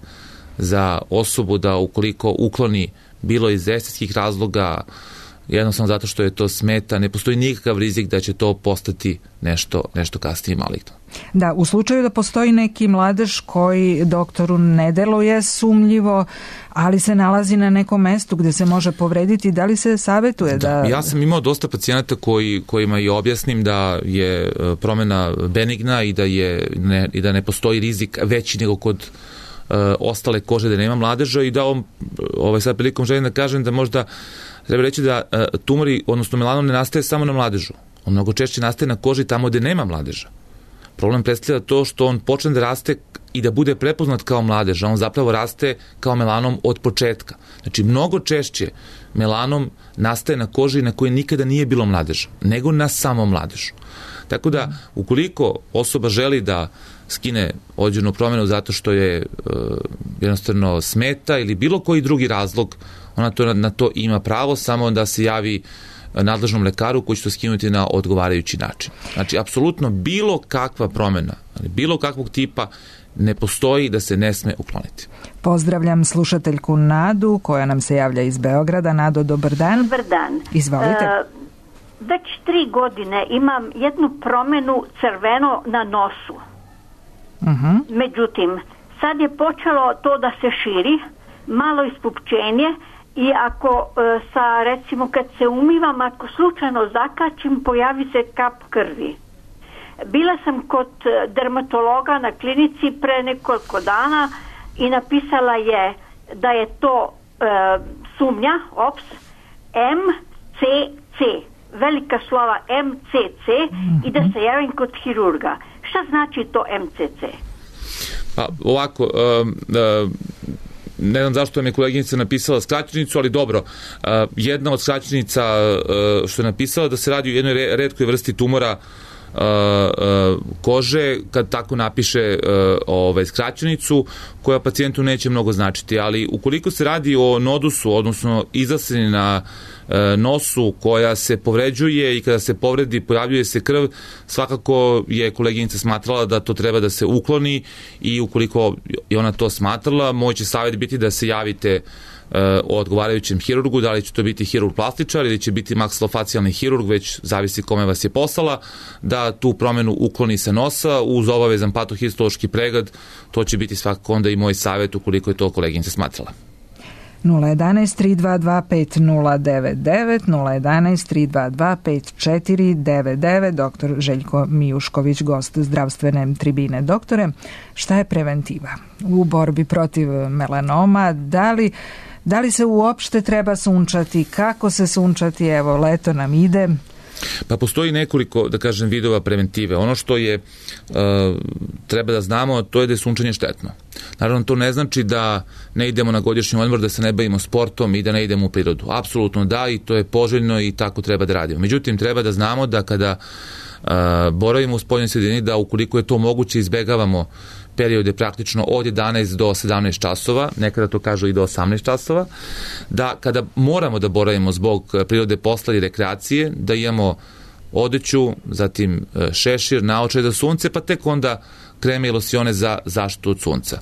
za osobu da ukoliko ukloni bilo iz estetskih razloga, jednostavno zato što je to smeta, ne postoji nikakav rizik da će to postati nešto, nešto kasnije maligno. Da, u slučaju da postoji neki mladež koji doktoru ne deluje sumnjivo, ali se nalazi na nekom mestu gde se može povrediti, da li se savjetuje da... da... Ja sam imao dosta pacijenata koji, kojima i objasnim da je promjena benigna i da, je, ne, i da ne postoji rizik veći nego kod Uh, ostale kože da nema mladeža i da on, ovaj sad prilikom želim da kažem da možda treba reći da uh, tumori, odnosno melanom ne nastaje samo na mladežu. On mnogo češće nastaje na koži tamo gde nema mladeža. Problem predstavlja to što on počne da raste i da bude prepoznat kao mladež, a on zapravo raste kao melanom od početka. Znači, mnogo češće melanom nastaje na koži na kojoj nikada nije bilo mladeža, nego na samom mladežu. Tako da, ukoliko osoba želi da skine određenu promjenu zato što je e, jednostavno smeta ili bilo koji drugi razlog, ona to, na to ima pravo, samo da se javi nadležnom lekaru koji će to skinuti na odgovarajući način. Znači, apsolutno bilo kakva promjena, bilo kakvog tipa ne postoji da se ne sme ukloniti. Pozdravljam slušateljku Nadu koja nam se javlja iz Beograda. Nado, dobar dan. Dobar dan. Izvolite. E, već tri godine imam jednu promjenu crveno na nosu. Uh-huh. Međutim, sad je počelo to da se širi, malo ispupčenje i ako e, sa, recimo kad se umivam, ako slučajno zakačim, pojavi se kap krvi. Bila sam kod dermatologa na klinici pre nekoliko dana i napisala je da je to e, sumnja, ops, M C C, velika slova M C C, mm-hmm. i da se javim kod hirurga. Šta znači to M C C? Pa, ovako, um, um, ne znam zašto mi je koleginica napisala skraćenicu, ali dobro, uh, jedna od skraćenica uh, što je napisala da se radi o jednoj re, retkoj vrsti tumora Uh, uh, kože, kad tako napiše uh, ovaj, skraćenicu, koja pacijentu neće mnogo značiti, ali ukoliko se radi o nodusu, odnosno izasljeni na uh, nosu koja se povređuje i kada se povredi pojavljuje se krv, svakako je koleginica smatrala da to treba da se ukloni i ukoliko je ona to smatrala, moj će savjet biti da se javite o odgovarajućem hirurgu, da li će to biti hirurg plastičar ili će biti maksilofacijalni hirurg, već zavisi kome vas je poslala, da tu promenu ukloni sa nosa uz obavezan patohistološki pregled. To će biti svakako onda i moj savjet ukoliko je to koleginica smatrala. nula jedan tri dva dva pet nula devet devet, nula jedan tri dva dva pet četiri devet devet. Doktor Željko Mijušković, gost zdravstvene tribine. Doktore, šta je preventiva u borbi protiv melanoma? Da li Da li se uopšte treba sunčati? Kako se sunčati? Evo, leto nam ide. Pa postoji nekoliko, da kažem, vidova preventive. Ono što je uh, treba da znamo, to je da je sunčanje štetno. Naravno, to ne znači da ne idemo na godišnji odmor, da se ne bavimo sportom i da ne idemo u prirodu. Apsolutno da, i to je poželjno i tako treba da radimo. Međutim, treba da znamo da kada uh, boravimo u spoljnoj sredini, da ukoliko je to moguće, izbegavamo periode praktično od jedanaest do sedamnaest časova, nekada to kažu i do osamnaest časova, da kada moramo da boravimo zbog prirode posla i rekreacije, da imamo odeću, zatim šešir, naočare za sunce, pa tek onda kreme i losione za zaštitu od sunca.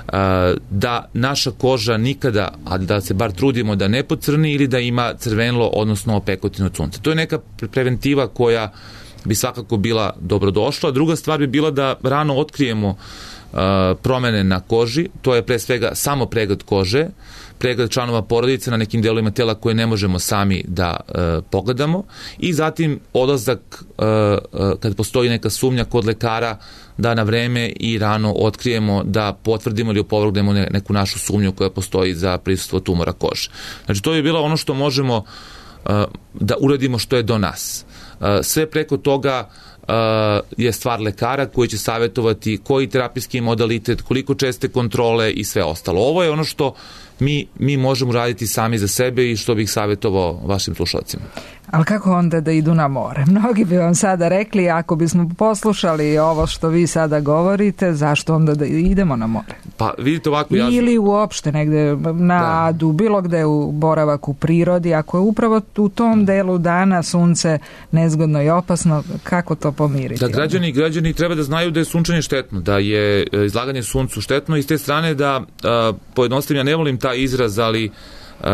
Da naša koža nikada, a da se bar trudimo da ne pocrni ili da ima crvenilo, odnosno opekotinu od sunca. To je neka preventiva koja bi svakako bila dobrodošla. Druga stvar bi bila da rano otkrijemo promene na koži, to je pre svega samo pregled kože, pregled članova porodice na nekim delovima tela koje ne možemo sami da e, pogledamo i zatim odlazak e, e, kad postoji neka sumnja kod lekara da na vreme i rano otkrijemo, da potvrdimo ili opovrgnemo ne, neku našu sumnju koja postoji za prisustvo tumora kože. Znači to je bilo ono što možemo e, da uradimo što je do nas. E, sve preko toga Uh, je stvar lekara koji će savjetovati koji terapijski modalitet, koliko česte kontrole i sve ostalo. Ovo je ono što mi, mi možemo raditi sami za sebe i što bih savjetovao vašim slušalcima. Ali kako onda da idu na more? Mnogi bi vam sada rekli, ako bismo poslušali ovo što vi sada govorite, zašto onda da idemo na more? Pa vidite ovako... Ja... Ili uopšte negde na Adu, bilo gde u boravak u prirodi, ako je upravo u tom delu dana sunce nezgodno i opasno, kako to pomiriti? Da građani, građani treba da znaju da je sunčanje štetno, da je izlaganje suncu štetno i s te strane da uh, pojednostavim, ja ne volim taj izraz, ali Uh,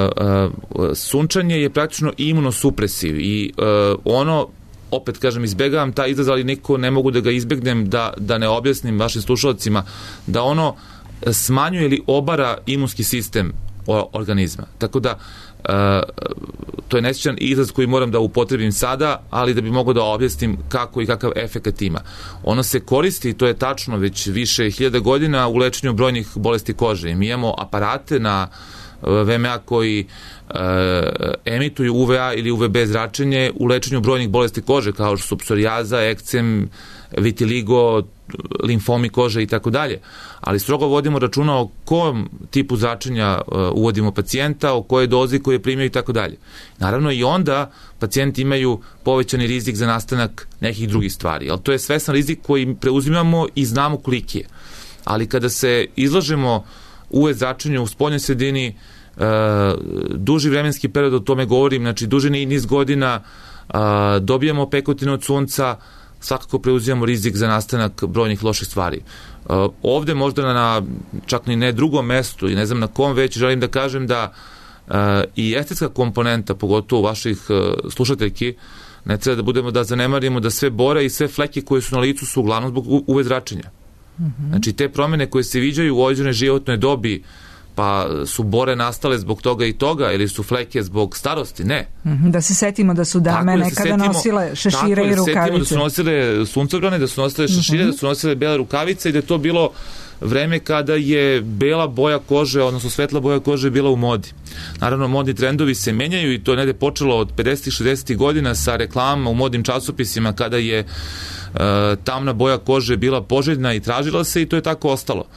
uh, sunčanje je praktično imunosupresiv i uh, ono, opet kažem, izbegavam taj izraz, ali niko ne mogu da ga izbegnem, da, da ne objasnim vašim slušalcima, da ono smanjuje ili obara imunski sistem organizma. Tako da uh, to je nesjećan izraz koji moram da upotrebim sada, ali da bi mogao da objasnim kako i kakav efekat ima. Ono se koristi, to je tačno, već više hiljada godina u lečenju brojnih bolesti kože. Mi imamo aparate na V M A koji e, emituju U V A ili U V B zračenje u lečenju brojnih bolesti kože, kao što su psorijaza, ekcem, vitiligo, limfomi kože i tako dalje. Ali strogo vodimo računa o kom tipu zračenja e, uvodimo pacijenta, o kojoj dozi koje primaju i tako dalje. Naravno i onda pacijenti imaju povećani rizik za nastanak nekih drugih stvari. Ali to je svesan rizik koji preuzimamo i znamo koliki je. Ali kada se izlažemo U V zračenju u spoljnoj sredini, uh, duži vremenski period, o tome govorim, znači duži niz godina, uh, dobijamo opekotinu od sunca, svakako preuzimamo rizik za nastanak brojnih loših stvari. Uh, ovde možda na čak ni ne drugom mestu i ne znam na kom već želim da kažem da uh, i estetska komponenta, pogotovo vaših uh, slušateljki, ne treba da budemo da zanemarimo da sve bore i sve fleke koje su na licu su uglavnom zbog U V zračenja. Mm-hmm. Znači te promene koje se viđaju u određenoj životnoj dobi, pa su bore nastale zbog toga i toga ili su fleke zbog starosti, ne. Mm-hmm. Da se setimo da su dame tako, nekada setimo, nosile šešire i rukavice. Tako, da se setimo da su nosile suncobrane, da su nosile šešire, mm-hmm. da su nosile bele rukavice i da je to bilo vreme kada je bela boja kože, odnosno svetla boja kože bila u modi. Naravno, modni trendovi se menjaju i to je negde počelo od pedesetih šezdesetih godina sa reklamama u modnim časopisima kada je uh, tamna boja kože bila poželjna i tražila se i to je tako ostalo.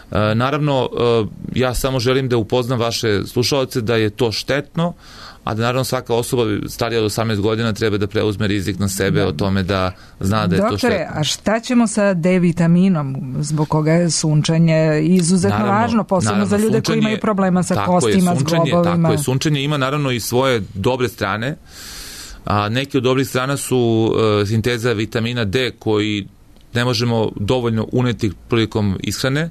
Naravno, ja samo želim da upoznam vaše slušalce da je to štetno, a da naravno svaka osoba starija od osamnaest godina treba da preuzme rizik na sebe da. O tome da zna da je Doktore, to štetno. Doktore, a šta ćemo sa D vitaminom, zbog koga je sunčanje izuzetno naravno, važno, posebno naravno, za ljude koji imaju problema sa kostima, je, sunčanje, zglobovima? Tako je, sunčanje ima naravno i svoje dobre strane, a neke od dobrih strana su uh, sinteza vitamina D koji ne možemo dovoljno uneti prilikom ishrane,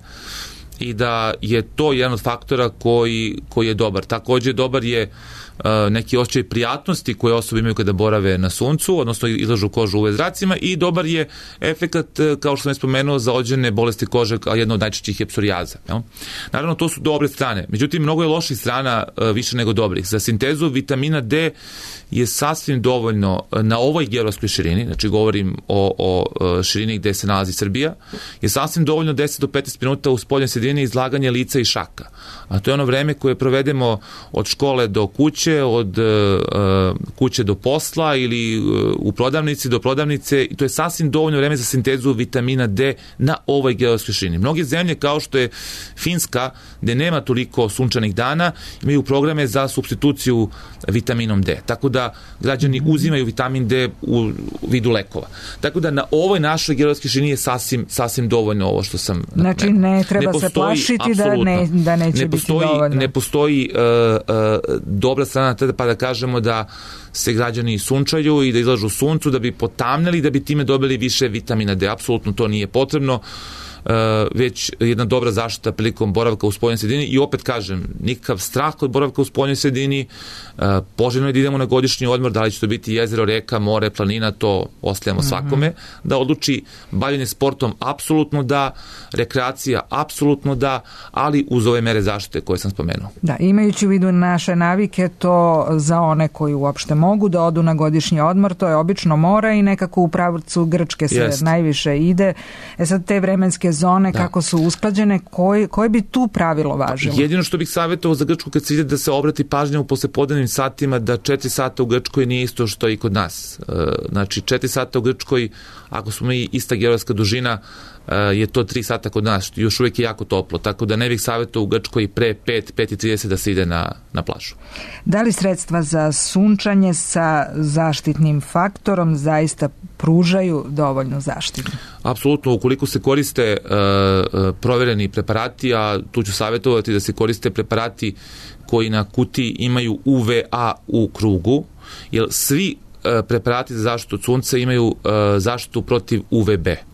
i da je to jedan od faktora koji, koji je dobar. Takođe dobar je uh, neki osjećaj prijatnosti koje osobe imaju kada borave na suncu, odnosno izlažu kožu u U V zracima, i dobar je efekat, uh, kao što sam je spomenuo, za određene bolesti kože, a jedna od najčešćih je psorijaza. Jel? Naravno, to su dobre strane. Međutim, mnogo je loših strana uh, više nego dobrih. Za sintezu vitamina D je sasvim dovoljno na ovoj geografskoj širini, znači govorim o, o širini gde se nalazi Srbija, je sasvim dovoljno deset do petnaest minuta u spoljnoj sredini izlaganje lica i šaka. A to je ono vreme koje provedemo od škole do kuće, od uh, kuće do posla ili uh, u prodavnici do prodavnice, i to je sasvim dovoljno vreme za sintezu vitamina D na ovoj geografskoj širini. Mnoge zemlje, kao što je Finska, gde nema toliko sunčanih dana, imaju programe za supstituciju vitaminom D. Tako da građani uzimaju vitamin D u vidu lekova. Tako da na ovoj našoj geografskoj širini je sasvim, sasvim dovoljno ovo što sam... Znači ne treba ne postoji, se plašiti da, ne, da neće ne postoji, biti dovoljno. Ne postoji uh, uh, dobra strana tada pa da kažemo da se građani sunčaju i da izlažu suncu da bi potamnili, da bi time dobili više vitamina D. Apsolutno to nije potrebno. Uh, već jedna dobra zaštita prilikom boravka u spoljnoj sredini, i opet kažem, nikakav strah od boravka u spoljnoj sredini. Uh, poželjno je da idemo na godišnji odmor, da li će to biti jezero, reka, more, planina, to ostavljamo mm-hmm. svakome da odluči. Bavljenje sportom apsolutno da, rekreacija apsolutno da, ali uz ove mere zaštite koje sam spomenuo. Da, imajući u vidu naše navike, to za one koji uopšte mogu da odu na godišnji odmor, to je obično more i nekako u pravcu Grčke se Jest. najviše ide. E sad te vremenske zone, da. kako su usklađene, koje, koje bi tu pravilo važilo? Jedino što bih savjetovao za Grčku kad se ide da se obrati pažnja u poslepodnevnim satima, da četiri sata u Grčkoj nije isto što i kod nas. Znači četiri sata u Grčkoj, ako smo mi ista geografska dužina, je to tri sata kod nas, još uvijek je jako toplo, tako da ne bih savjetovao u Grčkoj pre pet, pet i trideset da se ide na, na plažu. Da li sredstva za sunčanje sa zaštitnim faktorom zaista pružaju dovoljnu zaštitu? Apsolutno, ukoliko se koriste uh, provereni preparati, a tu ću savjetovati da se koriste preparati koji na kutiji imaju U V A u krugu, jer svi uh, preparati za zaštitu od sunca imaju uh, zaštitu protiv U V B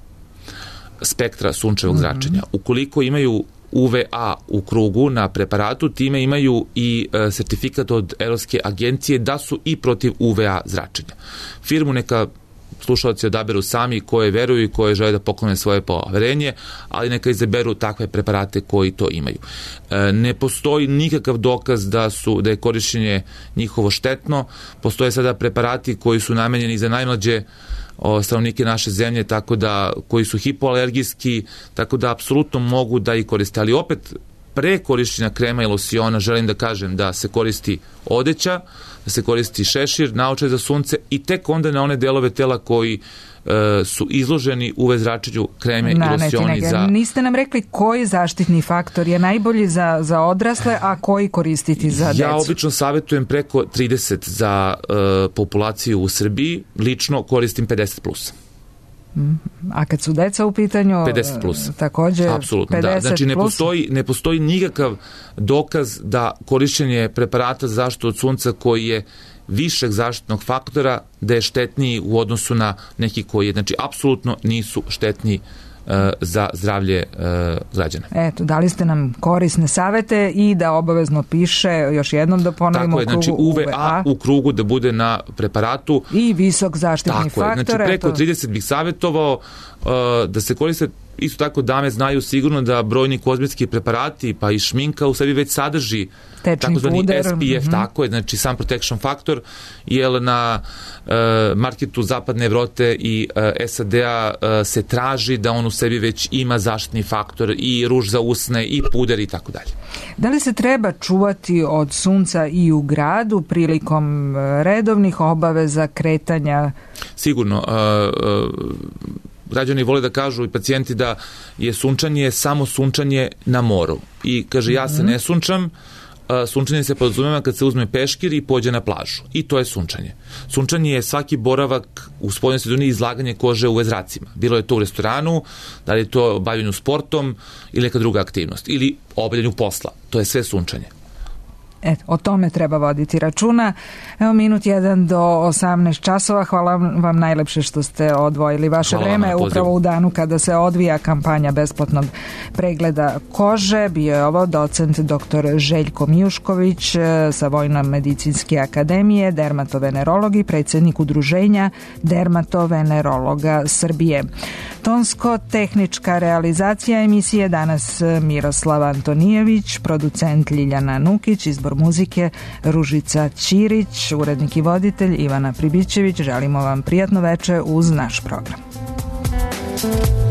spektra sunčevog mm-hmm. zračenja. Ukoliko imaju U V A u krugu na preparatu, time imaju i e, sertifikat od Evropske agencije da su i protiv U V A zračenja. Firmu neka slušalci odaberu sami koje veruju i koje žele da poklone svoje poverenje, ali neka izaberu takve preparate koji to imaju. E, ne postoji nikakav dokaz da su da je korišćenje njihovo štetno. Postoje sada preparati koji su namenjeni za najmlađe o stanovnike naše zemlje, tako da koji su hipoalergijski, tako da apsolutno mogu da ih koriste. Ali opet, pre korišćenja krema i losiona želim da kažem da se koristi odeća, da se koristi šešir, naočar za sunce, i tek onda na one delove tela koji e, su izloženi U V zračenju kreme na, i losioni za... Niste nam rekli koji zaštitni faktor je najbolji za, za odrasle, a koji koristiti za decu? Ja obično savjetujem preko trideset za e, populaciju u Srbiji, lično koristim pedeset plus. A kad su deca u pitanju, pedeset plus. Takođe apsolutno, pedeset da. Znači ne plus. postoji, ne postoji nikakav dokaz da korišćenje preparata za zaštitu od sunca koji je višeg zaštitnog faktora da je štetniji u odnosu na neki koji je, znači apsolutno nisu štetniji uh, za zdravlje uh, građana. Eto, dali ste nam korisne savete i da obavezno piše, još jednom da ponovimo, tako je, znači U V A u krugu da bude na preparatu i visok zaštitni tako faktor. Je, znači preko trideset bih savjetovao uh, da se koriste. Isto tako dame znaju sigurno da brojni kozmetski preparati pa i šminka u sebi već sadrži takozvani S P F, mm-hmm. tako je, znači sun protection faktor, jer na uh, marketu Zapadne Evrope i uh, S A D-a uh, se traži da on u sebi već ima zaštitni faktor i ruž za usne i puder i tako dalje. Da li se treba čuvati od sunca i u gradu prilikom redovnih obaveza kretanja? Sigurno. Uh, uh, građani vole da kažu i pacijenti da je sunčanje samo sunčanje na moru. I kaže, ja se ne sunčam, sunčanje se podrazumeva kad se uzme peškir i pođe na plažu. I to je sunčanje. Sunčanje je svaki boravak u spoljnoj sredini i izlaganje kože u vezracima. Bilo je to u restoranu, da li je to bavljenju sportom ili neka druga aktivnost. Ili obavljanju posla. To je sve sunčanje. Eto, o tome treba voditi računa. Evo minut jedan do osamnaest časova. Hvala vam najlepše što ste odvojili vaše Hvala vreme upravo u danu kada se odvija kampanja besplatnog pregleda kože. Bio je ovo docent doktor Željko Mijušković sa Vojno-medicinske akademije, dermatovenerolog i predsjednik udruženja dermatovenerologa Srbije. Tonsko-tehnička realizacija emisije danas Miroslav Antonijević, producent Ljiljana Nukić, izbor muzike Ružica Ćirić, urednik i voditelj Ivana Pribićević. Želimo vam prijatno veče uz naš program.